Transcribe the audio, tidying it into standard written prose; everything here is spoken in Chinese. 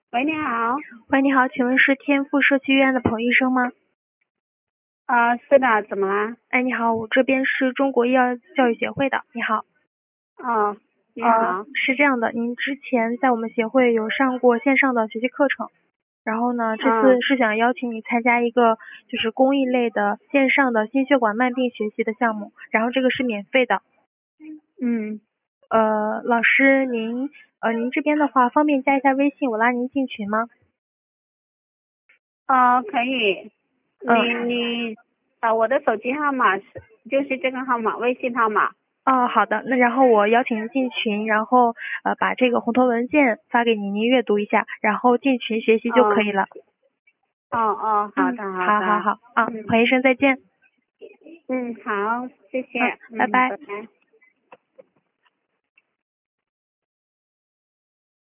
喂，你好。 喂，你好，请问是天赋社区医院的彭医生吗？ 是的，怎么啦？ 哎，你好，我这边是中国医药教育协会的。你好。 哦，你好。 是这样的，您之前在我们协会有上过线上的学习课程，然后呢，这次是想邀请你参加一个就是公益类的线上的心血管慢病学习的项目，然后这个是免费的。 嗯。 老师您这边的话方便加一下微信，我拉您进群吗？ 可以。我的手机号码就是这个号码，微信号码。 好的，那然后我邀请您进群，然后把这个红头文件发给您，您阅读一下，然后进群学习就可以了。 好的好的。 好，彭医生再见。 好，谢谢。 拜拜。 拜拜。